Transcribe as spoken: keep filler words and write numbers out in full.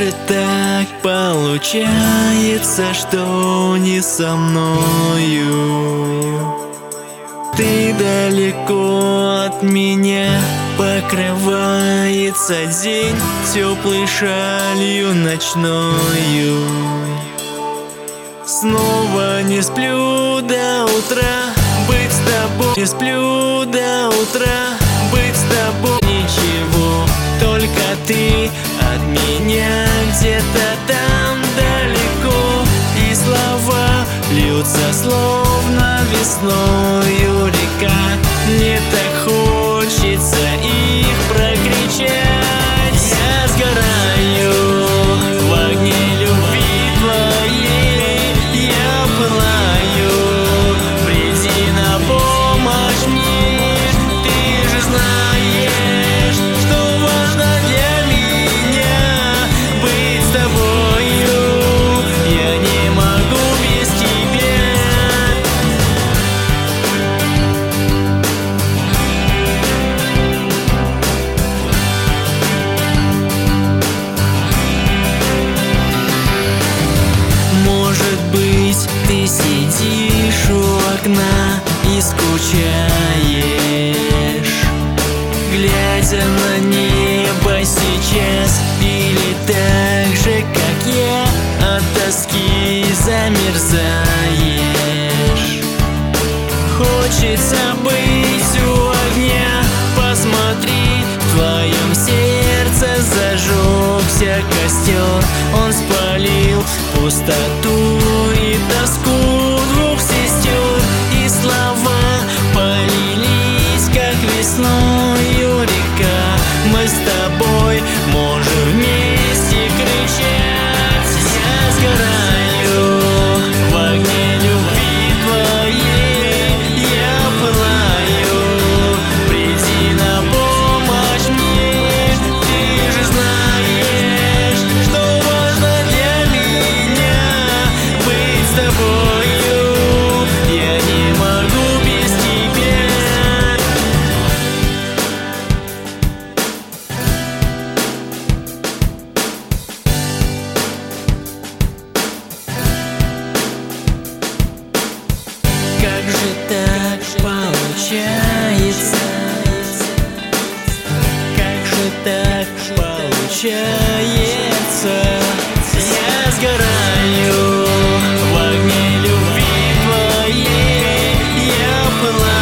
же так получается, что не со мною? Ты далеко от меня, покрывается день теплой шалью ночною. Снова не сплю до утра, быть с тобой. Не сплю до утра, быть с тобой. Ничего, только ты от меня где-то там далеко. И слова льются словно весною река. Мне так хочется их прокричать. Я сгораю в огне любви твоей, я пылаю, приди на помощь мне. Ты же знаешь, что важно для меня быть с тобою. Я не могу без тебя. Может быть, ты сидишь у окна и скучаешь, глядя на небо сейчас. Или так же, как я, от тоски замерзаешь. Хочется быть у огня, посмотри, в твоем сердце зажегся костер. Он спалил пустоту и тоску двух сестер. И слова полились, как весною река. Мы с тобой можем вместе кричать. Я сгораю в огне любви твоей, я пылаю, приди на помощь мне. Ты же знаешь, что важно для меня быть с тобою. Я не могу без тебя. Как же так получается? Как же так получается? Я сгораю в огне любви твоей, я пылаю.